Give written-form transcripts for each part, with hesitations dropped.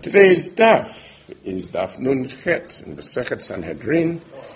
Today's daf is daf Nun Chet in Masechet Sanhedrin,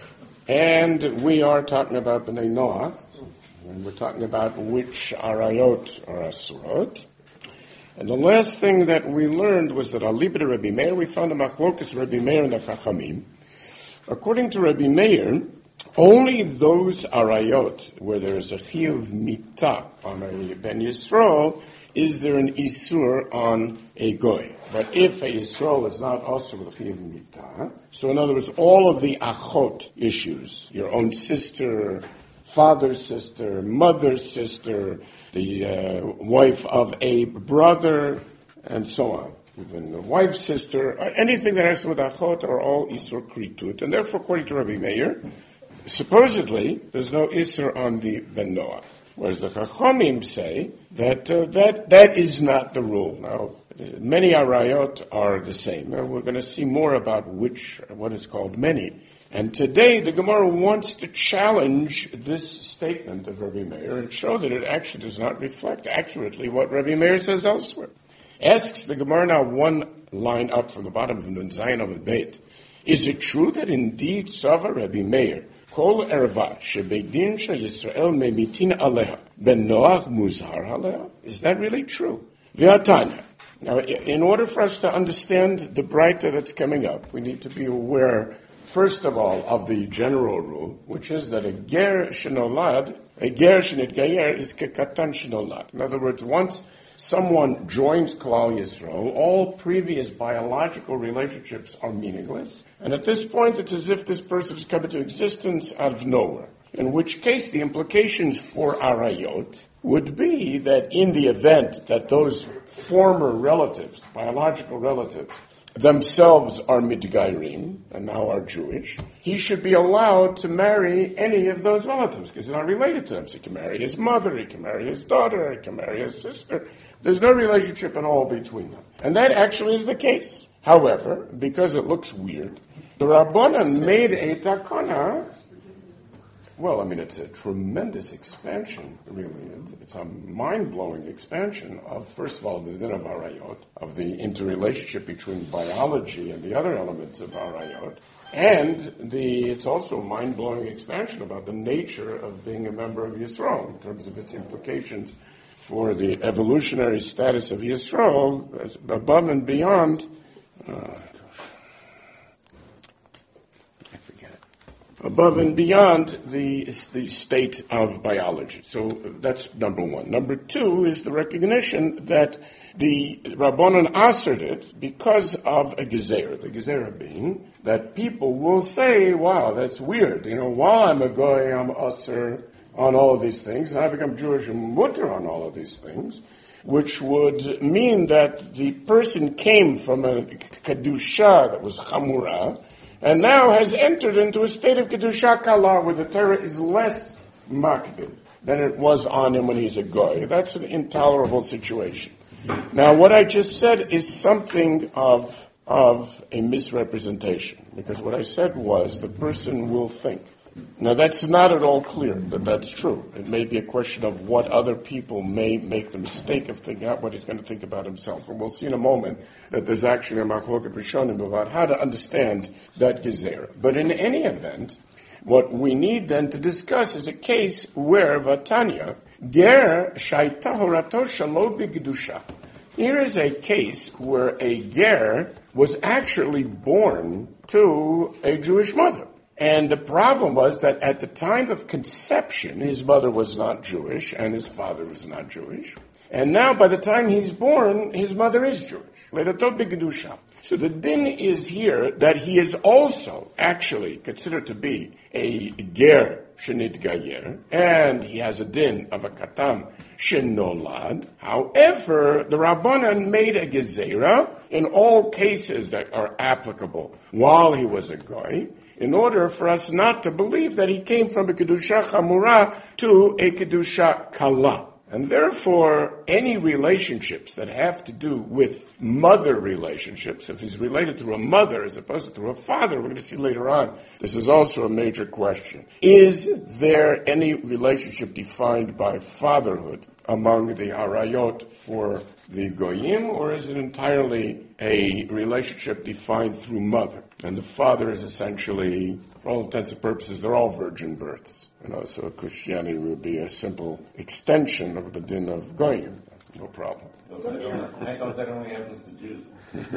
and we are talking about Bnei Noach, and we're talking about which arayot are asurot. And the last thing that we learned was that Alibid Rabbi Meir, we found a machlokas Rabbi Meir and the Chachamim. According to Rabbi Meir, only those arayot where there is a chiyuv mitah on a ben Yisrael is there an isur on a goy. But if a Yisrael is not also with a chiyuv mitah, so in other words, all of the achot issues, your own sister, father's sister, mother's sister, the wife of a brother, and so on, even the wife's sister, anything that has to do with achot are all isur kritut. And therefore, according to Rabbi Meir, supposedly, there's no isur on the ben Noach. Whereas the Chachamim say that that is not the rule. Now, many arayot are the same. Now, we're going to see more about what is called many. And today, the Gemara wants to challenge this statement of Rabbi Meir and show that it actually does not reflect accurately what Rabbi Meir says elsewhere. Asks the Gemara now one line up from the bottom of Nun Zayin of the Beit. Is it true that indeed Sava Rabbi Meir Kol erva shebeidin sheYisrael memitin aleha ben Noach muzhar aleha? Is that really true? V'atanya. Now, in order for us to understand the Braita that's coming up, we need to be aware, first of all, of the general rule, which is that a ger shenolad, a ger shenitgayer is kekatan shenolad. In other words, once someone joins Klal Yisrael, all previous biological relationships are meaningless. And at this point, it's as if this person has come into existence out of nowhere. In which case, the implications for arayot would be that in the event that those former relatives, biological relatives, themselves are mitgairim, and now are Jewish, he should be allowed to marry any of those relatives, because they're not related to them. So he can marry his mother, he can marry his daughter, he can marry his sister. There's no relationship at all between them. And that actually is the case. However, because it looks weird, the Rabbanan made a takana. Well, I mean, it's a tremendous expansion, really. It's a mind-blowing expansion of, first of all, the din of arayot, of the interrelationship between biology and the other elements of arayot, and it's also a mind-blowing expansion about the nature of being a member of Yisrael in terms of its implications for the evolutionary status of Yisrael, as above and beyond above and beyond the state of biology. So that's number one. Number two is the recognition that the Rabbanan answered it because of a gezerah. The gezerah being that people will say, wow, that's weird. While I'm a goy, I'm usher on all of these things, and I become Jewish and mutter on all of these things, which would mean that the person came from a kedusha that was chamura, and now has entered into a state of Kedusha Kala where the Torah is less makbid than it was on him when he's a goy. That's an intolerable situation. Now, what I just said is something of a misrepresentation, because what I said was the person will think. Now, that's not at all clear that that's true. It may be a question of what other people may make the mistake of thinking out what he's going to think about himself. And we'll see in a moment that there's actually a machloket rishonim about how to understand that gezerah. But in any event, what we need then to discuss is a case where Vatanya, ger shaita horato shalo b'gedusha. Here is a case where a ger was actually born to a Jewish mother. And the problem was that at the time of conception, his mother was not Jewish and his father was not Jewish. And now by the time he's born, his mother is Jewish. So the din is here that he is also actually considered to be a ger shenit gayer, and he has a din of a katam shenolad. However, the Rabbanan made a gezerah in all cases that are applicable while he was a goy, in order for us not to believe that he came from a Kedusha Chamura to a Kedusha Kala. And therefore, any relationships that have to do with mother relationships, if he's related to a mother as opposed to a father, we're going to see later on, this is also a major question. Is there any relationship defined by fatherhood among the arayot for the goyim, or is it entirely a relationship defined through mother? And the father is essentially, for all intents and purposes, they're all virgin births. So Christianity would be a simple extension of the din of goyim. No problem. I thought that only happens to Jews.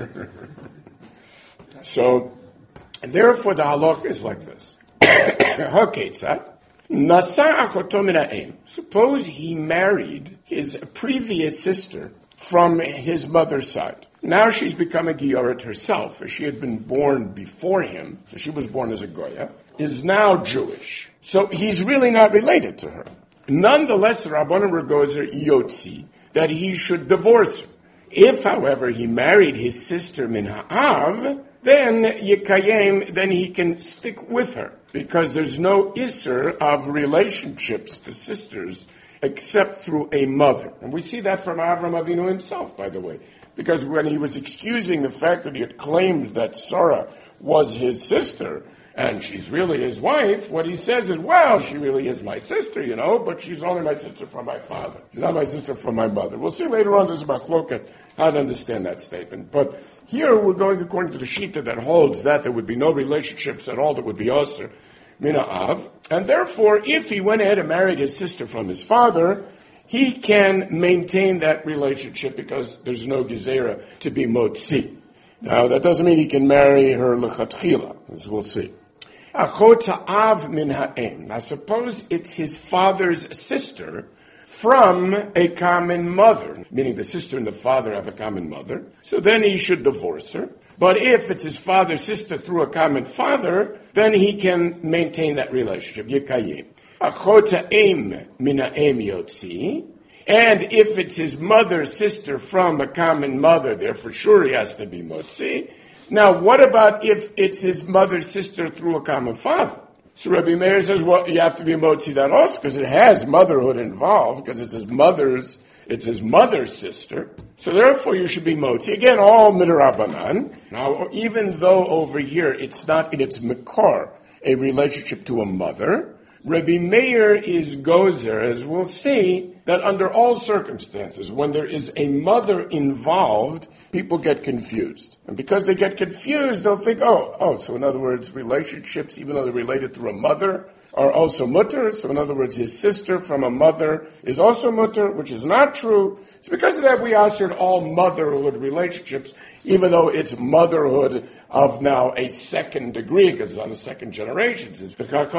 So, therefore the halach is like this. Haketzad. Nasa achoto min ha'em. Suppose he married his previous sister from his mother's side. Now she's become a Gioret herself, as she had been born before him, so she was born as a Goya, is now Jewish. So he's really not related to her. Nonetheless, Rabbanan Regozer Yotzi, that he should divorce her. If, however, he married his sister min ha'av, then Yekayem, then he can stick with her, because there's no Isser of relationships to sisters except through a mother. And we see that from Avram Avinu himself, by the way, because when he was excusing the fact that he had claimed that Sarah was his sister, and she's really his wife, what he says is, well, she really is my sister, but she's only my sister from my father. She's not my sister from my mother. We'll see later on, this is Machloket, how to understand that statement. But here we're going according to the Shita that holds that there would be no relationships at all that would be Osir Mina Av. And therefore, if he went ahead and married his sister from his father, he can maintain that relationship because there's no Gezerah to be Motzi. Now, that doesn't mean he can marry her Lechatchila, as we'll see. Achot ha'av min ha'em. Now, suppose it's his father's sister from a common mother, meaning the sister and the father have a common mother, so then he should divorce her. But if it's his father's sister through a common father, then he can maintain that relationship. Yekayim. Achot ha'em min ha'em yotzi. And if it's his mother's sister from a common mother, there for sure he has to be motzi. Now, what about if it's his mother's sister through a common father? So Rabbi Meir says, well, you have to be motzi that also, because it has motherhood involved, because it's his mother's sister. So therefore you should be motzi. Again, all midrabanan. Now, even though over here it's not in its makor, a relationship to a mother, Rabbi Meir is gozer, as we'll see, that under all circumstances, when there is a mother involved, people get confused. And because they get confused, they'll think, so in other words, relationships, even though they're related through a mother, are also mutter. So in other words, his sister from a mother is also mutter, which is not true. It's because of that we answered all motherhood relationships, even though it's motherhood of now a second degree, because it's on the second generation. In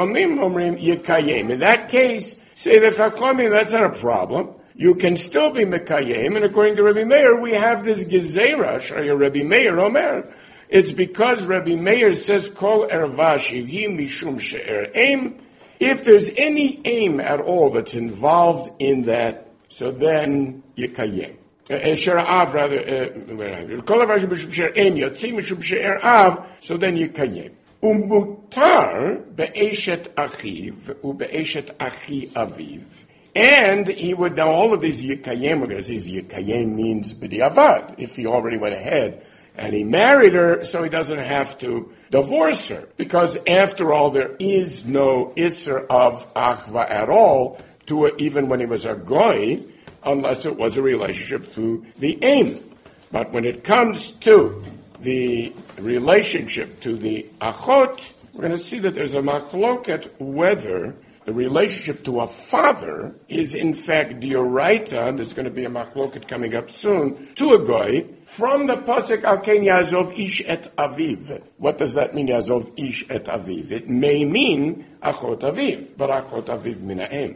that case, say the Chachamim, that's not a problem. You can still be Mekayim, and according to Rabbi Meir, we have this Gezerah, Shaya Rabbi Meir Omer. It's because Rabbi Meir says, Kol ervashi hi mishum she'er aim. If there's any aim at all that's involved in that, so then Yekayim. She'er-av, rather, Kol ervashi mishum she'er aim, yotzi mishum she'er av, so then Yekayim. Umutar be'eshet achiv, u'be'eshet achi aviv. And he would, now all of these Yekayim, we're going to see Yekayim means b'diavad, if he already went ahead and he married her, so he doesn't have to divorce her. Because after all, there is no Isser of Achva at all, even when he was a Goy, unless it was a relationship through the aim. But when it comes to the relationship to the Achot, we're going to see that there's a machloket whether the relationship to a father is in fact dioraita, and there's going to be a machloket coming up soon, to a goy, from the pasuk al ken yazov ish et aviv. What does that mean, yazov ish et aviv? It may mean achot aviv, but achot aviv min ha'em.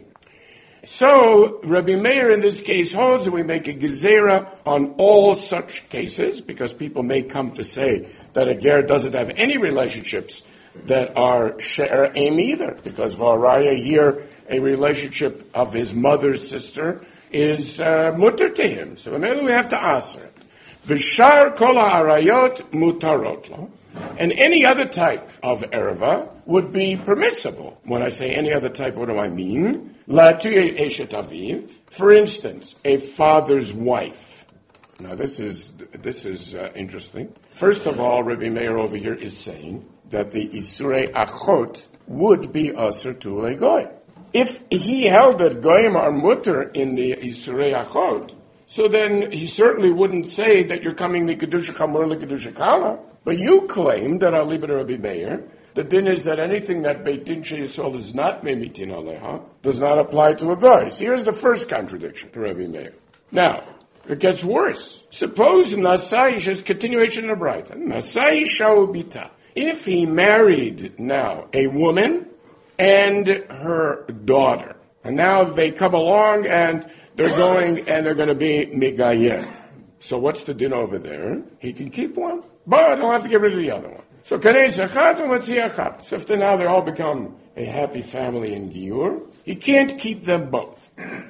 So, Rabbi Meir in this case holds that we make a gezerah on all such cases, because people may come to say that a ger doesn't have any relationships that are she'er aim either, because Varaya here, a relationship of his mother's sister, is mutter to him. So maybe we have to answer it. V'shar kol ha'arayot mutarot lo. And any other type of erva would be permissible. When I say any other type, what do I mean? La tuye eshet aviv. For instance, a father's wife. Now this is interesting. First of all, Rabbi Meir over here is saying that the Isurei Achot would be Asr to a Goy. if he held that goyim are mutter in the Isurei Achot, so then he certainly wouldn't say that you're coming Kedusha Chamor Kedusha Kala. But you claim that Aliba Rabbi Meir, the din is that anything that Beit Din Sheyisol is not Memitin Aleha does not apply to a goy. So here's the first contradiction to Rabbi Meir. Now, it gets worse. Suppose Nasai is continuation of the Braita. Nasai Shaubita. If he married now a woman and her daughter, and now they come along and they're going to be Megayeh. So what's the din over there? He can keep one, but he'll have to get rid of the other one. So Kanei Zachat and Matzi Achat. So if now they all become a happy family in Giur, he can't keep them both.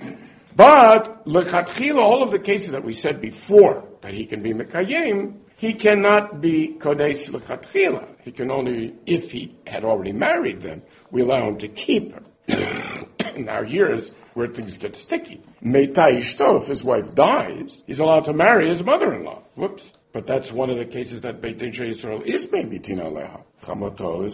But Lechatchila, all of the cases that we said before, that he can be Mekayim, he cannot be Kodesh Lechatchila. He can only, if he had already married them, we allow him to keep her. Now here's where things get sticky. Meita Ishto, if his wife dies, he's allowed to marry his mother-in-law. Whoops. But that's one of the cases that Beit Din Yisrael is maybe Tina Leha. Chamoto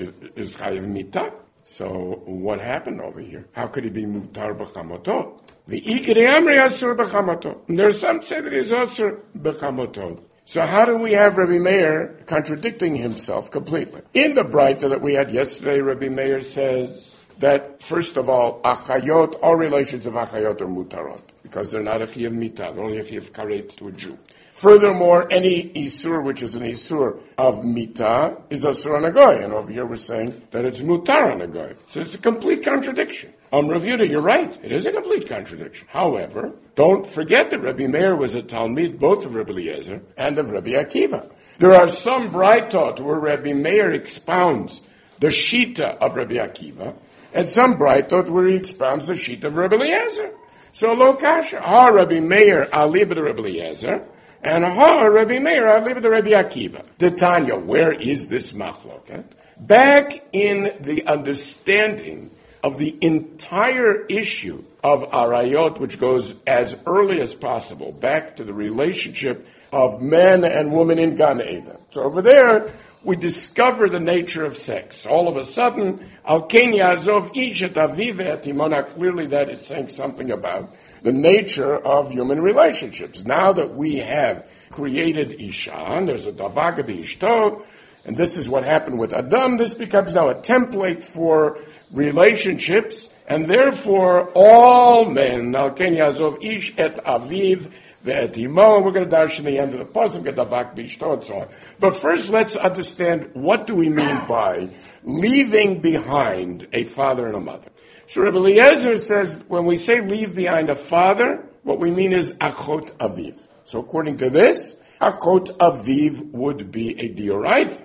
is Chayiv Mita. So what happened over here? How could he be Mutar B'chamoto? The Ikri Amri Asur B'chamoto. There are some say that he's Asur B'chamoto. So how do we have Rabbi Meir contradicting himself completely? In the Braita that we had yesterday, Rabbi Meir says that, first of all, achayot, all relations of achayot are mutarot, because they're not a chiyuv mita, they're only a chiyuv karet to a Jew. Furthermore, any isur, which is an isur of mita, is asur on a goy, and over here we're saying that it's mutar on a goy. So it's a complete contradiction. Rav Yehuda, you're right, it is a complete contradiction. However, don't forget that Rabbi Meir was a Talmid both of Rabbi Eliezer and of Rabbi Akiva. There are some braitot where Rabbi Meir expounds the shita of Rabbi Akiva, and some braitot where he expounds the shita of Rabbi Eliezer. So lo kasha, ha Rabbi Meir alibed Rabbi Eliezer, and ha Rabbi Meir alibed Rabbi Akiva. The Tanya, where is this machloket? Back in the understanding of the entire issue of arayot, which goes as early as possible, back to the relationship of men and women in Gan Eden. So over there, we discover the nature of sex. All of a sudden, Al-Ken Yazov Ishet Aviv Etimona, clearly that is saying something about the nature of human relationships. Now that we have created Isha, and there's a Davag Ishto, and this is what happened with Adam, this becomes now a template for relationships, and therefore all men, Al-Ken Yazov Ish Et Aviv Ve'etimo, we're going to dash in the end of the pasuk, Davak Bishto, and so on. But first, let's understand what do we mean by leaving behind a father and a mother. So Rabbi Eliezer says when we say leave behind a father, what we mean is Achot Aviv. So according to this, Achot Aviv would be a dioraita.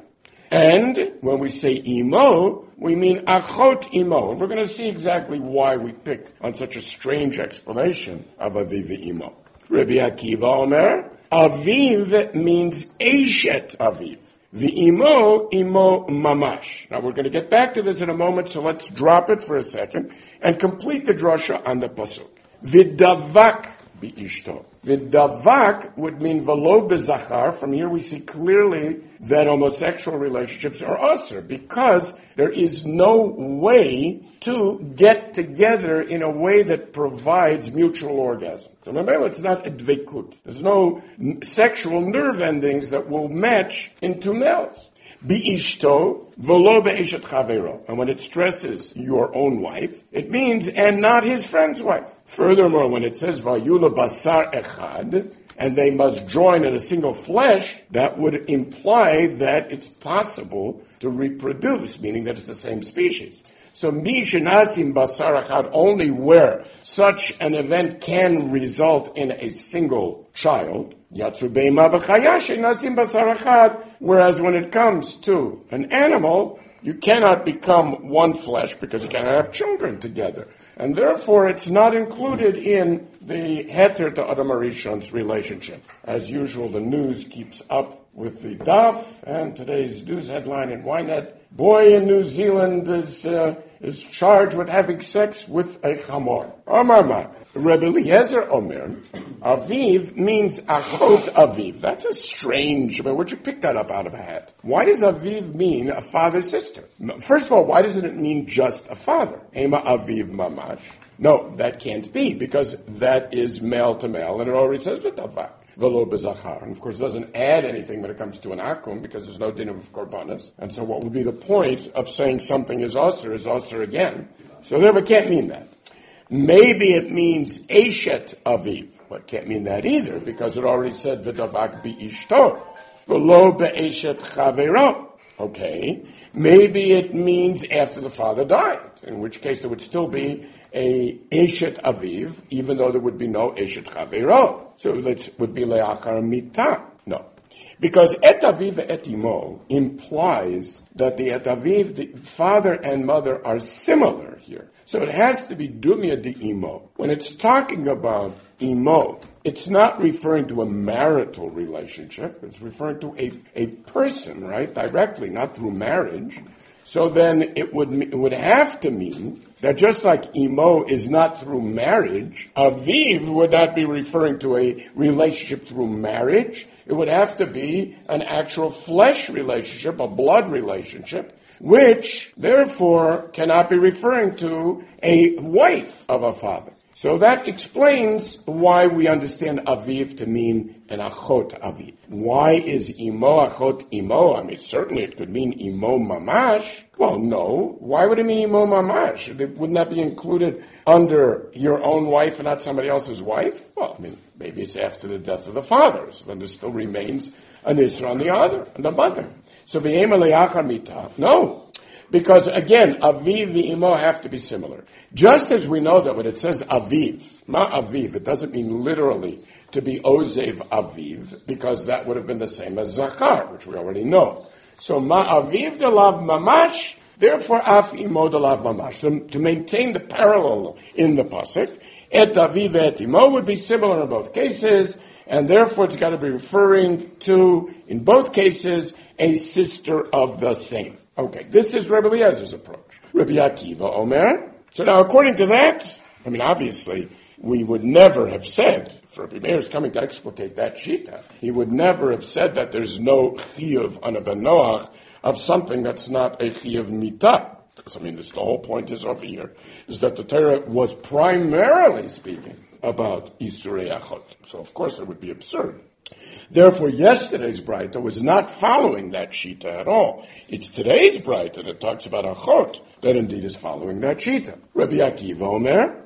And when we say Imo, we mean Achot Imo. And we're going to see exactly why we pick on such a strange explanation of Aviv Imo. Rabbi Akiva Omer, Aviv means Eshet Aviv. The Imo Mamash. Now we're going to get back to this in a moment, so let's drop it for a second and complete the drasha on the pasuk. V'davak bi'ishto. V'davak would mean v'lo bezachar. From here we see clearly that homosexual relationships are usher, because there is no way to get together in a way that provides mutual orgasm. So remember, it's not a dvekut. There's no sexual nerve endings that will match into males. Bi'ishto v'lo be'eshet chavero. And when it stresses your own wife, it means, and not his friend's wife. Furthermore, when it says vayula basar echad, and they must join in a single flesh, that would imply that it's possible to reproduce, meaning that it's the same species. So mi shenasim basar echad, only where such an event can result in a single child. Yatsu be'ima v'chaya shenasim basar echad. Whereas when it comes to an animal, you cannot become one flesh because you cannot have children together. And therefore, it's not included in the heter to Adam Arishon's relationship. As usual, the news keeps up with the daf, and today's news headline in Ynet, boy in New Zealand is charged with having sex with a chamor. Oh, mama. Rebbe Eliezer Omer, Aviv means Achot Aviv. That's a strange, where'd you pick that up out of a hat? Why does Aviv mean a father's sister? First of all, why doesn't it mean just a father? Ema Aviv Mamash. No, that can't be, because that is male to male, and it already says V'tavak. V'lo b'zachar. And of course it doesn't add anything when it comes to an akum, because there's no din of korbanos. And so what would be the point of saying something is osir again? So therefore it can't mean that. Maybe it means Eshet Aviv. Well, it can't mean that either, because it already said V'davak bi'ishto. V'lo be'eshet chavero. Okay. Maybe it means after the father died, in which case there would still be a Eshet Aviv, even though there would be no Eshet Chavero. So that would be Le'achar Mita. No. Because Et Aviv Et Imo implies that the Et Aviv, the father and mother, are similar here. So it has to be Dumya de Imo. When it's talking about Imo, it's not referring to a marital relationship. It's referring to a person, right? Directly, not through marriage. So then it would have to mean that just like Imo is not through marriage, Aviv would not be referring to a relationship through marriage. It would have to be an actual flesh relationship, a blood relationship, which therefore cannot be referring to a wife of a father. So that explains why we understand Aviv to mean an Achot Aviv. Why is Imo Achot Imo? I mean, certainly it could mean Imo Mamash. Well, no. Why would it mean Imo Mamash? Wouldn't that be included under your own wife and not somebody else's wife? Well, I mean, maybe it's after the death of the father, so then there still remains an Isra on the mother. So V'yema Le'achar Mita. No. Because again, Aviv and Imo have to be similar. Just as we know that when it says Aviv, Ma Aviv, it doesn't mean literally to be Ozev Aviv, because that would have been the same as Zachar, which we already know. So Ma Aviv de Lav Mamash, therefore Af Imo de Lav Mamash. So to maintain the parallel in the pasuk, Et Aviv et Imo would be similar in both cases, and therefore it's got to be referring to, in both cases, a sister of the same. Okay, this is Rebbe Eliezer's approach. Rabbi Akiva Omer. So now, according to that, I mean, obviously, we would never have said, if Rabbi Meir is coming to explicate that shita, he would never have said that there's no chiyuv on a ben Noach of something that's not a chiyuv mita. Because, I mean, the whole point is over here, is that the Torah was primarily speaking about Isurei Achot. So, of course, it would be absurd. Therefore, yesterday's Braita was not following that shita at all. It's today's Braita that talks about Achot that indeed is following that shita. Rabbi Akiva Omer,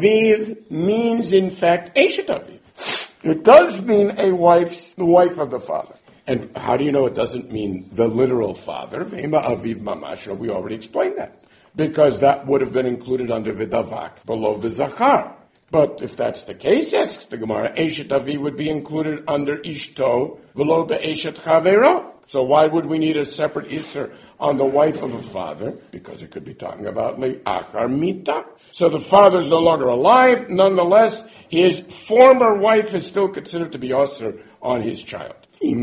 Aviv means in fact Eshet Aviv. It does mean the wife of the father. And how do you know it doesn't mean the literal father? V'ema Aviv Mamash. We already explained that. Because that would have been included under V'davak, below the Zachar. But if that's the case, asks the Gemara, Eshet Aviv would be included under Ishto, V'lo be'eshet Chavero. So why would we need a separate Isser on the wife of a father? Because it could be talking about Le'achar Mita. So the father's no longer alive, nonetheless, his former wife is still considered to be Osir on his child.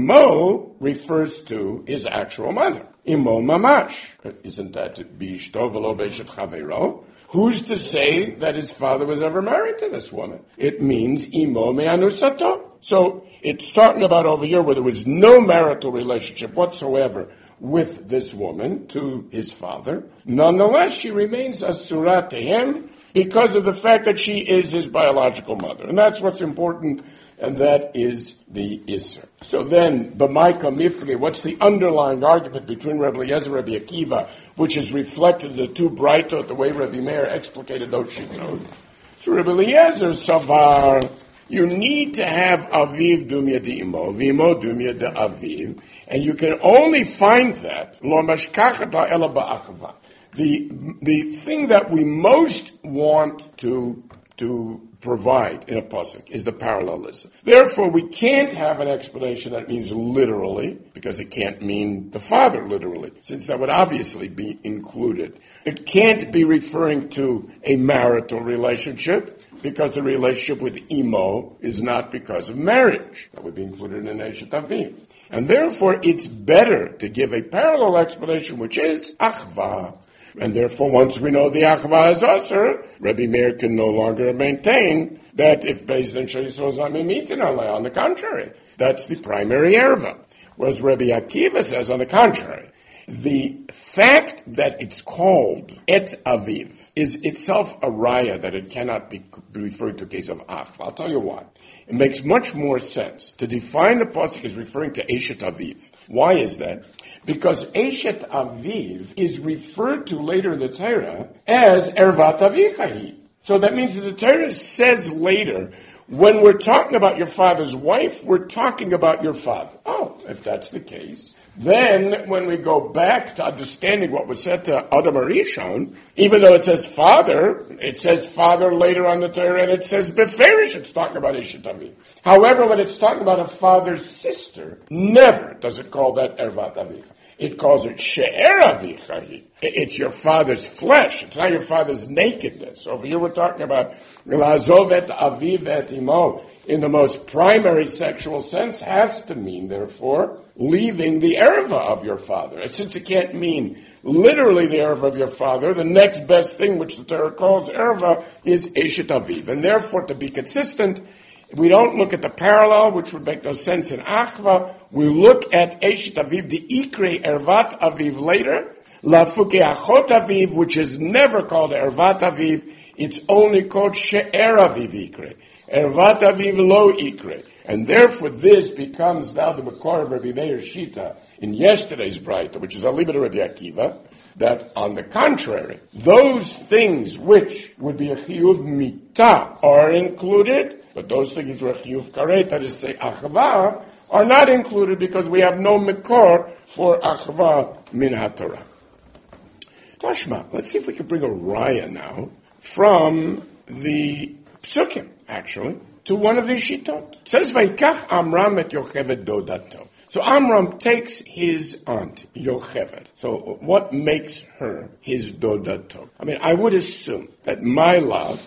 Imo refers to his actual mother. Imo Mamash. Isn't that B'ishto V'lo be'eshet Chavero? Who's to say that his father was ever married to this woman? It means Imo Me'anusato. So it's talking about over here where there was no marital relationship whatsoever with this woman to his father. Nonetheless, she remains Asura to him because of the fact that she is his biological mother. And that's what's important, and that is the Isser. So then, B'maika Mifli, what's the underlying argument between Rabbi Eliezer and Rabbi Akiva, which is reflected in the two Braitot, the way Rabbi Meir explicated those shitot? So Rabbi Eliezer Savar, you need to have Aviv Dumya de Imo, V'imo Dumya de Aviv, and you can only find that, Lo Mashkachata Ela Ba'achava. The thing that we most want to provide in a pasuk is the parallelism. Therefore, we can't have an explanation that means literally, because it can't mean the father literally, since that would obviously be included. It can't be referring to a marital relationship, because the relationship with Imo is not because of marriage. That would be included in Eshet Aviv. And therefore, it's better to give a parallel explanation, which is Achva. And therefore, once we know the achva is usher, Rabbi Meir can no longer maintain that if based on on the contrary, that's the primary erva. Whereas Rabbi Akiva says, on the contrary, the fact that it's called et aviv is itself a raya that it cannot be referred to a case of ach. I'll tell you why. It makes much more sense to define the pasuk as referring to eshet aviv. Why is that? Because eshet aviv is referred to later in the Torah as ervat avichahi. So that means that the Torah says later, when we're talking about your father's wife, we're talking about your father. Oh, if that's the case, then when we go back to understanding what was said to Adam Arishon, even though it says father later on the Torah, and it says beferish, it's talking about Eshet Aviv. However, when it's talking about a father's sister, never does it call that Ervat Aviv. It calls it She'er Avichahi. It's your father's flesh. It's not your father's nakedness. So over here we're talking about Lazov et Aviv et Imo in the most primary sexual sense has to mean, therefore, leaving the erva of your father. And since it can't mean literally the erva of your father, the next best thing which the Torah calls erva is Eshet Aviv. And therefore, to be consistent, we don't look at the parallel, which would make no sense in Achva. We look at Eshet Aviv, the Ikre Ervat Aviv later, Lafuke Achot Aviv, which is never called Ervat Aviv. It's only called She'er Aviv Ikre. Ervat Aviv Lo Ikre. And therefore this becomes now the Makor of Rabbi Meir Shita in yesterday's Braita, which is a Libet of Rabbi Akiva, that on the contrary, those things which would be a Chiyuv Mita are included, but those things were Chiyuv Karet, that is to say Achva, are not included because we have no Makor for Achva Min HaTorah. Tashma, let's see if we can bring a raya now from the Psukim, actually, to one of the Shitot. It says, Vaikach Amram et Yocheved Dodato. So Amram takes his aunt, Yocheved. So what makes her his Dodato? I mean, I would assume that my love,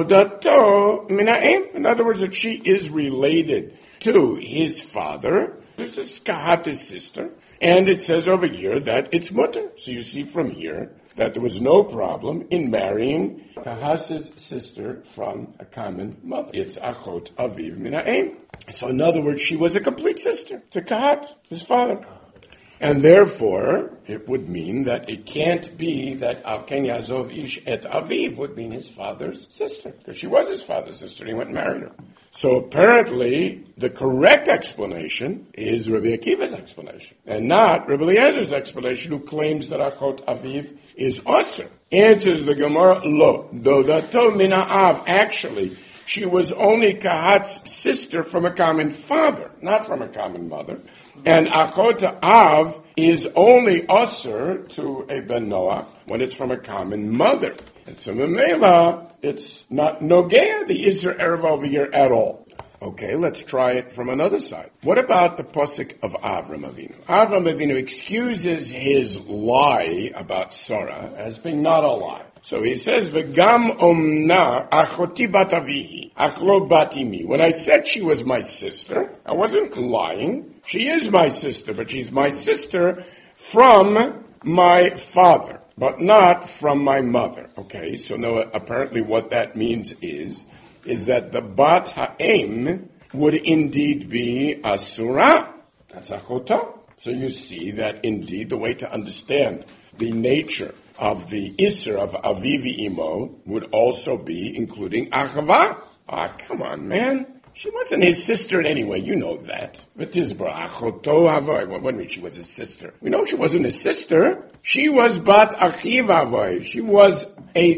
Dodato Minaim, in other words, that she is related to his father. This is Kahat's sister. And it says over here that it's mutter. So you see from here that there was no problem in marrying Kahat's sister from a common mother. It's Achot Aviv Minaim. So in other words, she was a complete sister to Kahat, his father. And therefore, it would mean that it can't be that Ken Yazov Ish et Aviv would mean his father's sister, because she was his father's sister, and he went and married her. So apparently, the correct explanation is Rabbi Akiva's explanation, and not Rabbi Eliezer's explanation, who claims that Achot Aviv is Osir. Answers the Gemara, Lo, Dodato Min Ha'av. Actually, she was only Kahat's sister from a common father, not from a common mother. And Achot Av is only Osir to a Ben Noach when it's from a common mother. And so Memela, it's not Nogea, the Isser Erev over here at all. Okay, let's try it from another side. What about the Pasuk of Avram Avinu? Avram Avinu excuses his lie about Sarah as being not a lie. So he says, "V'gam omna achoti bat avihi, achlo bat imi." When I said she was my sister, I wasn't lying. She is my sister, but she's my sister from my father, but not from my mother. Okay, so now apparently what that means is that the bat ha'em would indeed be asura. That's achota. So you see that indeed the way to understand the nature of the Isser of Avivi Imo would also be including Achava. Ah, come on, man. She wasn't his sister anyway, you know that. V'tizbra achoto havoy. What do you mean she was his sister? We know she wasn't his sister. She was bat achiv havoy. She was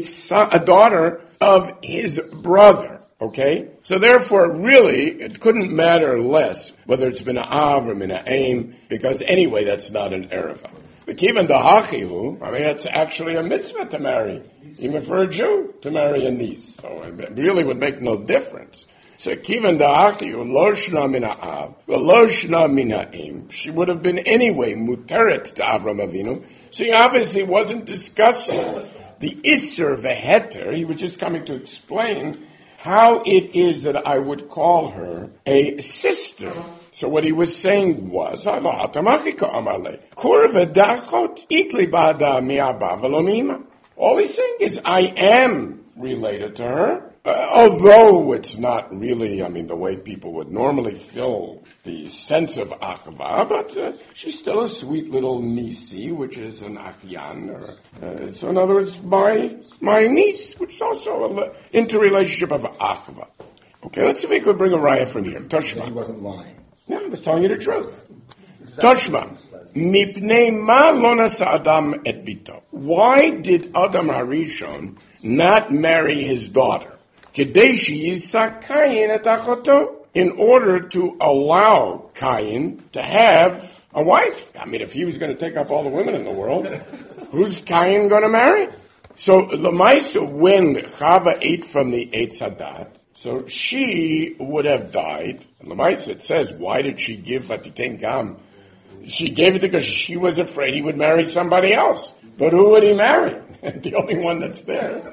a daughter of his brother. Okay? So therefore, really, it couldn't matter less whether it's been a Av or been a Aim, because anyway, that's not an Ereva. But even the Hachihu, I mean, it's actually a mitzvah to marry, even for a Jew, to marry a niece. So it really would make no difference. So Kivan Da'achihu, lo shna min ha'av, lo shna min ha'im. She would have been anyway muteret to Avram Avinu. So he obviously wasn't discussing the Isser Veheter. He was just coming to explain how it is that I would call her a sister. So what he was saying was, all he's saying is, I am related to her, although it's not really, the way people would normally feel the sense of achva, but she's still a sweet little nisi, which is an achyan, so in other words, my niece, which is also an interrelationship of achva. Okay, let's see if we could bring a raya from here. Toshma. He wasn't lying. No, I was telling you the truth. Toshma. Mipnei ma lo nasa Adam et bito. Why did Adam Harishon not marry his daughter? Kedei sheyisa Kayin et achoto. In order to allow Kayin to have a wife. If he was going to take up all the women in the world, who's Kayin going to marry? So, Lamaisa, when Chava ate from the Eitz Hadat, so she would have died. And Lamaisa, it says, why did she give Vatiten Gam? She gave it because she was afraid he would marry somebody else. But who would he marry? The only one that's there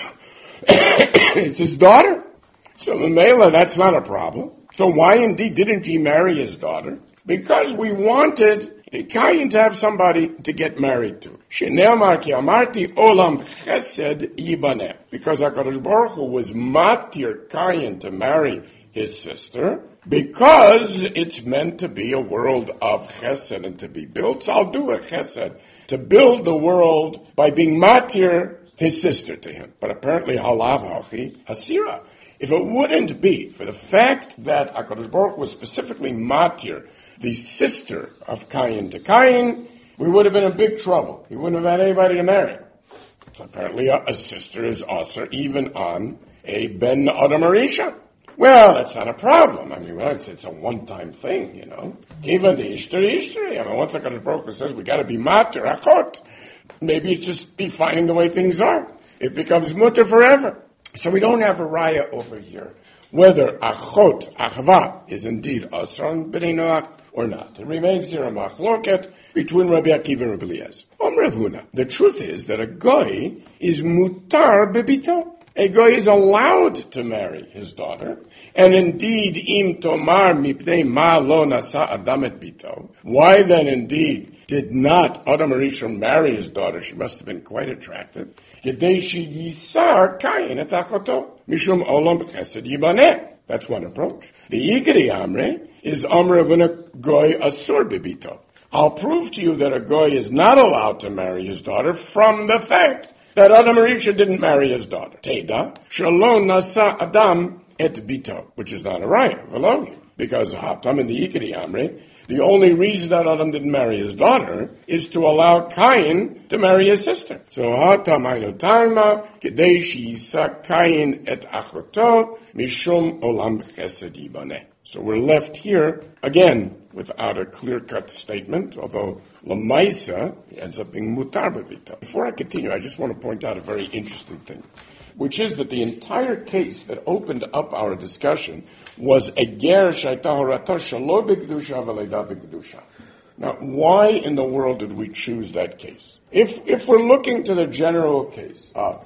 is his daughter. So Mamela, that's not a problem. So why indeed didn't he marry his daughter? Because we wanted Kayin to have somebody to get married to. Shene'amar ki amarti olam chesed yibaneh. Because HaKadosh Baruch Hu was matir Kayin to marry his sister, because it's meant to be a world of chesed and to be built. So I'll do a chesed to build the world by being matir his sister to him. But apparently halav hachi hasira. If it wouldn't be for the fact that HaKadosh Baruch Hu was specifically matir, the sister of Kayin to Kayin, we would have been in big trouble. He wouldn't have had anybody to marry. So apparently a sister is also even on a ben Adam Arisha. Well, that's not a problem. It's a one-time thing, Even the Ishtari. Once HaKadosh Baruch Hu says we got to be matir, achot, maybe it's just be finding the way things are. It becomes mutter forever. So we don't have a raya over here, whether achot, achva, is indeed asr on Bnei Noach or not. It remains here a machloket between Rabbi Akiva and Rabbi Eliezer. Rav Huna. The truth is that a goy is mutar bebito. A goy is allowed to marry his daughter, and indeed, im tomar mipnei ma lo nasa Adam et bito. Why then, indeed, did not Adam Rishon marry his daughter? She must have been quite attractive. Kedei sheyisar Kayin et achoto mishum olam chesed yibaneh. That's one approach. The Ikari Amre is Amr of a goy asur bebito. I'll prove to you that a goy is not allowed to marry his daughter from the fact that Adam Rishon didn't marry his daughter. Teda, Shalom Nasa Adam et Bito, which is not a raya, Veloni. Because Hatam in the Ikari Amre, the only reason that Adam didn't marry his daughter is to allow Kayin to marry his sister. So Hatam Ainu Tarma, Kedei Sheyisa Kayin et Achoto, Mishum Olam Chesed Yibaneh. So we're left here, again, without a clear-cut statement, although Lamaisa ends up being mutar b'vita. Before I continue, I just want to point out a very interesting thing, which is that the entire case that opened up our discussion was a ger shayta horata shelo b'kedusha v'leida b'kedusha. Now, why in the world did we choose that case? If we're looking to the general case of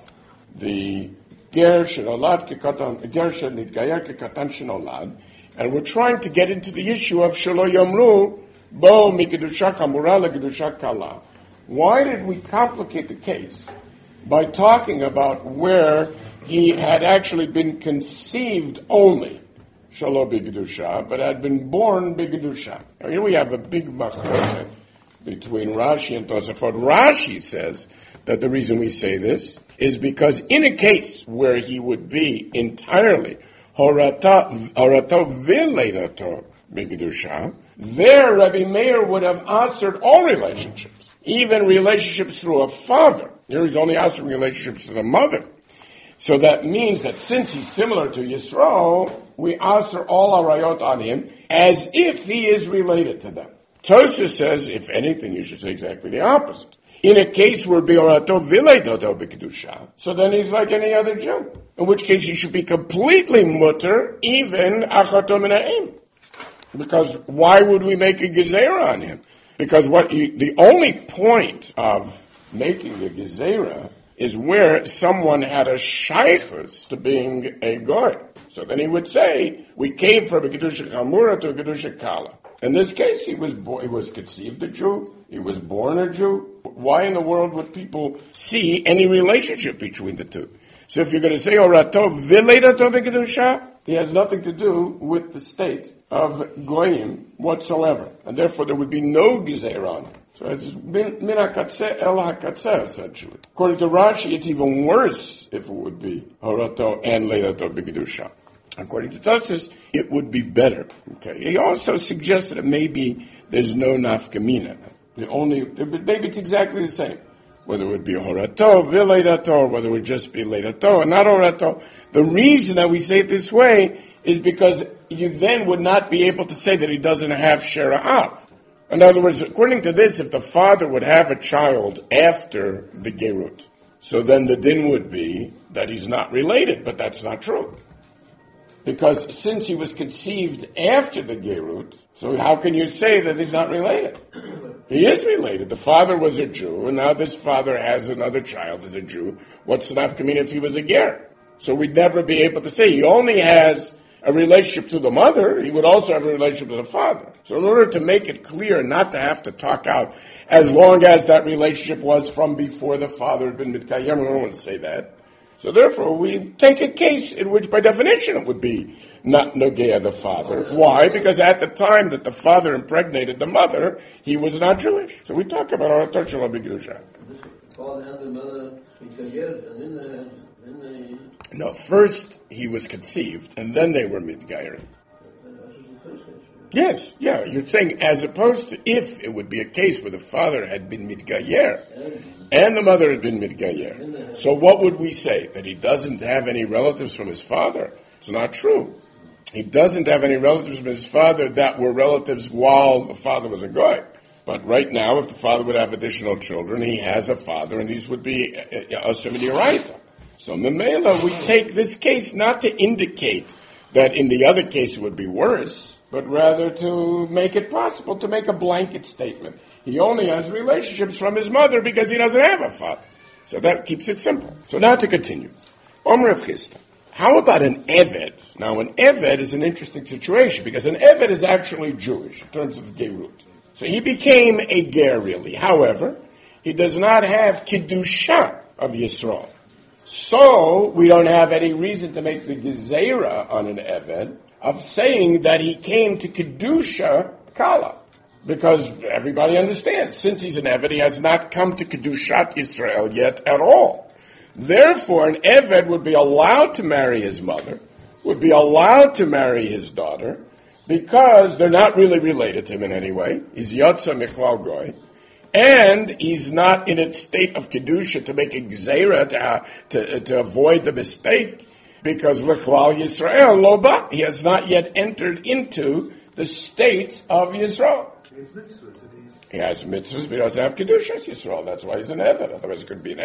the ger shenolad kekatan, ger shenitgayer kekatan shenolad, and we're trying to get into the issue of Shelo Yomru, Bo Mikedusha Chamura LeKedusha Kala. Why did we complicate the case by talking about where he had actually been conceived only, Shelo B'Kedusha, but had been born B'Kedusha? Now here we have a big machlokes between Rashi and Tosafot. Rashi says that the reason we say this is because in a case where he would be entirely Horato Viledato B'Kedusha, there Rabbi Meir would have answered all relationships, even relationships through a father. Here he's only answering relationships to the mother. So that means that since he's similar to Yisro, we answer all arayot on him as if he is related to them. Tosfos says, if anything, you should say exactly the opposite. In a case where Biorato Viledato B'Kedusha, so then he's like any other Jew. In which case he should be completely mutter, even achato mina'im. Because why would we make a gezerah on him? Because the only point of making the gezerah is where someone had a shaykhus to being a goy. So then he would say, we came from a Kedusha Chamura to a Kedusha Kala. In this case, he was conceived a Jew, he was born a Jew. Why in the world would people see any relationship between the two? So if you're going to say, Orato Viledato Bekedusha, he has nothing to do with the state of Goyim whatsoever. And therefore there would be no Gezer on him. So it's min hakatzeh el hakatzeh, essentially. According to Rashi, it's even worse if it would be Horato and Leidato B'Kedusha. According to Tosfos, it would be better. Okay. He also suggested that maybe there's no nafkamina. Maybe it's exactly the same. Whether it would be Horato, Vileidato, or whether it would just be Leidato and not Horato. The reason that we say it this way is because you then would not be able to say that he doesn't have Shera'av. In other words, according to this, if the father would have a child after the Gerut, so then the din would be that he's not related, but that's not true. Because since he was conceived after the Gerut, so how can you say that he's not related? He is related. The father was a Jew, and now this father has another child as a Jew. What's the nafkamina if he was a ger? So we'd never be able to say he only has a relationship to the mother, he would also have a relationship to the father. So in order to make it clear not to have to talk out as long as that relationship was from before the father had been mitkayem, we don't want to say that. So therefore we take a case in which by definition it would be not nogea the father. Why? Because at the time that the father impregnated the mother, he was not Jewish. So we talk about our Torah B'Kedusha. The father and the mother mitkayem, and then No, first he was conceived, and then they were mitgayer. Yes, yeah, you're saying as opposed to if it would be a case where the father had been mitgayer, and the mother had been mitgayer. So what would we say? That he doesn't have any relatives from his father? It's not true. He doesn't have any relatives from his father that were relatives while the father was a goy. But right now, if the father would have additional children, he has a father, and these would be Asur Midiraita. So Memela, we take this case not to indicate that in the other case it would be worse, but rather to make it possible to make a blanket statement. He only has relationships from his mother because he doesn't have a father. So that keeps it simple. So now to continue. Omer of Chisda. How about an Eved? Now an Eved is an interesting situation because an Eved is actually Jewish in terms of Gerut. So he became a Ger really. However, he does not have Kiddusha of Yisrael. So, we don't have any reason to make the Gezerah on an Eved of saying that he came to Kedusha Kala. Because everybody understands, since he's an Eved, he has not come to Kedushat Yisrael yet at all. Therefore, an Eved would be allowed to marry his mother, would be allowed to marry his daughter, because they're not really related to him in any way. He's Yotza Michlal Goy. And he's not in a state of Kedusha to make a Gzeira to avoid the mistake, because L'chlal Yisrael Loba, he has not yet entered into the state of Yisrael. He has mitzvahs, but he doesn't have Kedushas Yisrael. That's why he's an Eved. Otherwise, it could be an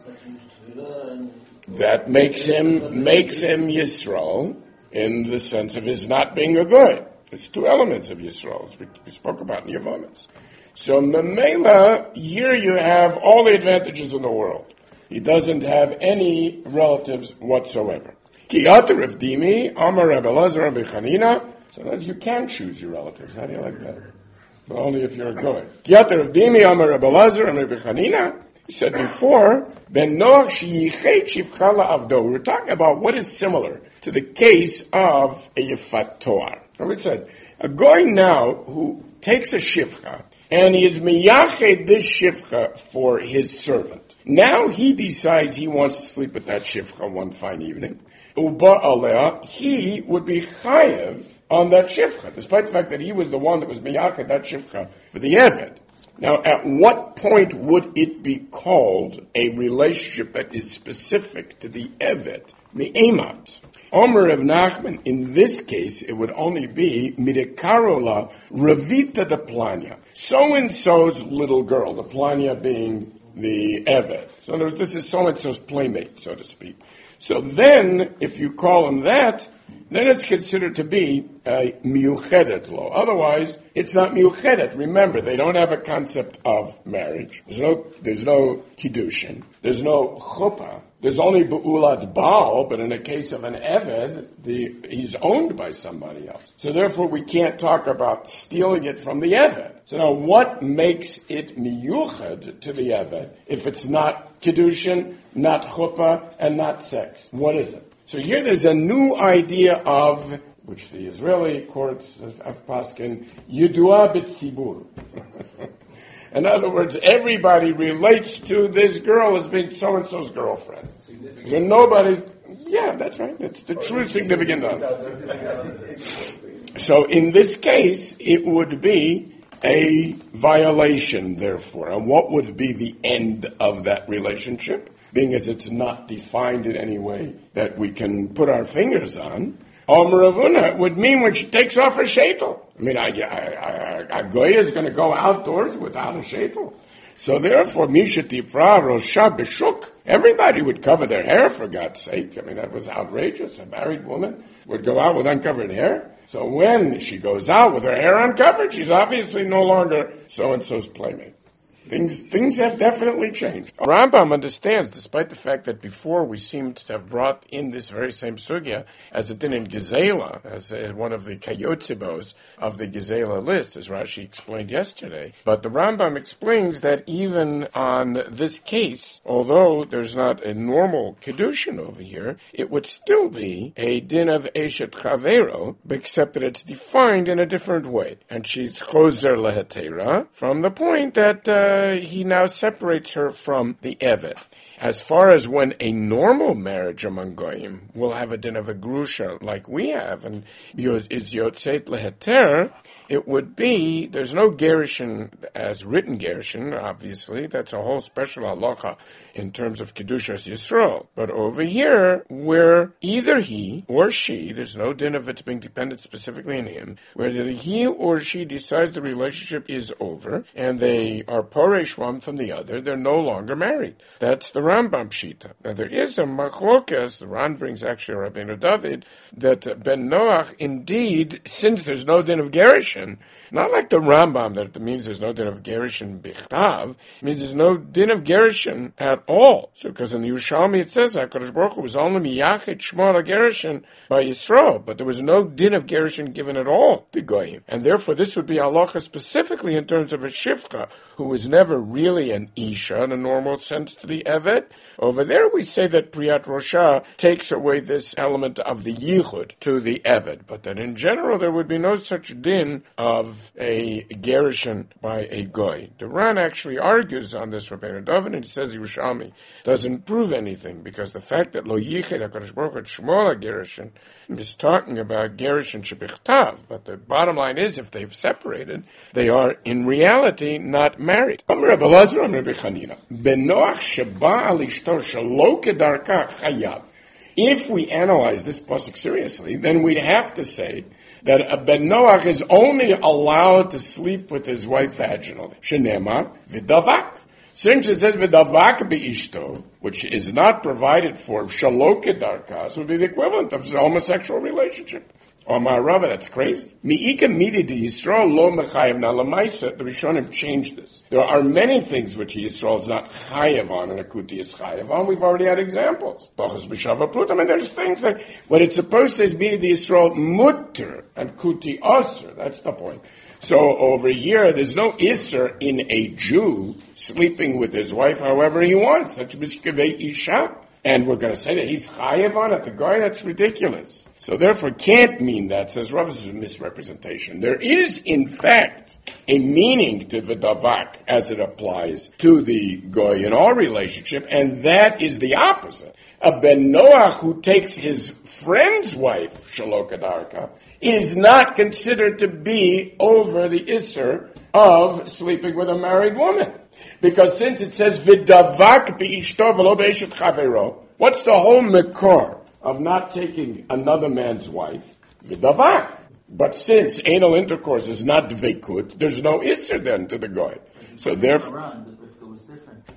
Eved. That makes him Yisrael in the sense of his not being a goy. It's two elements of Yisrael, as we spoke about in Yevamos. So Memela, here you have all the advantages in the world. He doesn't have any relatives whatsoever. Ki Atar Rav Dimi, Amar Rabbi Elazar Rabbi Chanina. So that you can choose your relatives. How do you like that? But only if you're a goy. Ki Atar Rav Dimi, Amar Rabbi Elazar Rabbi Chanina. He said before, Ben Noach Sheyichet Shivcha La'avdo. We're talking about what is similar to the case of a Yefat Toar. So we said, a goy now who takes a shivcha, and he is miyached this shivcha for his servant. Now he decides he wants to sleep with that shivcha one fine evening. Uba aleh, he would be chayev on that shivcha, despite the fact that he was the one that was miyached that shivcha for the Eved. Now, at what point would it be called a relationship that is specific to the Eved, the Emat? Omer of Nachman, in this case, it would only be Midekarola Ravita de Planya. So-and-so's little girl, the Planya being the Eved. So in other words, this is so-and-so's playmate, so to speak. So then, if you call him that, then it's considered to be a miyuchedet law. Otherwise, it's not miyuchedet. Remember, they don't have a concept of marriage. There's no kiddushin. There's no chuppah. There's only be'ulat baal, but in the case of an eved, he's owned by somebody else. So therefore, we can't talk about stealing it from the eved. So now, what makes it miyuched to the eved if it's not kiddushin, not chuppah, and not sex? What is it? So here there's a new idea of, which the Israeli courts of Paskin, Yidua b'tzibur. In other words, everybody relates to this girl as being so-and-so's girlfriend. So yeah, that's right. It's the true significance of it. So in this case, it would be a violation, therefore. And what would be the end of that relationship? Being as it's not defined in any way that we can put our fingers on, Ravuna would mean when she takes off her sheitel. I mean, a goy is going to go outdoors without a sheitel. So therefore, Misha Tipra, Rosha B'shuk, everybody would cover their hair, for God's sake. I mean, that was outrageous. A married woman would go out with uncovered hair. So when she goes out with her hair uncovered, she's obviously no longer so-and-so's playmate. Things have definitely changed. Rambam understands, despite the fact that before we seemed to have brought in this very same sugya as it did in Gezela, as one of the kayotzibos of the Gezela list, as Rashi explained yesterday. But the Rambam explains that even on this case, although there's not a normal kedushin over here, it would still be a din of eshet chavero, except that it's defined in a different way. And she's chozer lehetera, from the point that he now separates her from the eved. As far as when a normal marriage among goyim will have a din of a grusha like we have, and is yotzeit leheter, it would be, there's no gerushin as written gerushin, obviously, that's a whole special halacha in terms of Kedushas Yisrael. But over here, where either he or she, there's no din of it's being dependent specifically on him, whether he or she decides the relationship is over, and they are poresh one from the other, they're no longer married. That's the Rambam Shita. Now there is a machlokas, the Ran brings actually Rabbeinu David, that Ben Noach, indeed, since there's no din of gerushin, not like the Rambam, that it means there's no din of gerushin bichtav, it means there's no din of gerushin at all. So, because in the Yerushalmi it says HaKadosh Baruch Hu was only miyachet shmor gerushin by Yisrael, but there was no din of gerushin given at all to goyim, and therefore this would be halacha specifically in terms of a shivcha who was never really an isha in a normal sense to the eved. Over there we say that Priyat Rosha takes away this element of the yichud to the eved, but that in general there would be no such din of a gerushin by a goy. The Ran actually argues on this Rabbeinu David, and he says Yerushalmi doesn't prove anything, because the fact that lo yiched HaKadosh Baruch Hu shmor gerushin is talking about gerushin shebichtav, but the bottom line is if they've separated, they are in reality not married. If we analyze this pasuk seriously, then we'd have to say that a Ben Noach is only allowed to sleep with his wife vaginally. Shenema v'davak. Since it says v'davak be'ishto, which is not provided for shalo kedarka, would be the equivalent of a homosexual relationship. Omar Rava, that's crazy. Mi'ika midi de Yisrael lo mechayev. Now, Lamaisa, the Rishonim changed this. There are many things which Yisrael is not chayev on, and a kuti is chayev on. We've already had examples. Bachas b'shava pruta. I mean, there's things that what it's supposed to say is midi de Yisrael mutter and kuti aser. That's the point. So over here, there's no iser in a Jew sleeping with his wife however he wants. That's mishkevei isha. And we're going to say that he's chayev on it. The guy, that's ridiculous. So therefore can't mean that, says Rav, this is a misrepresentation. There is, in fact, a meaning to the davak as it applies to the goy in our relationship, and that is the opposite. A Ben Noach who takes his friend's wife, Shalo Kedarka, is not considered to be over the isser of sleeping with a married woman. Because since it says, V'davak bi'ishto v'lo be'eshet chavero, what's the whole mekor of not taking another man's wife? V'davak. But since anal intercourse is not dveikut, there's no isser then to the goy. So therefore,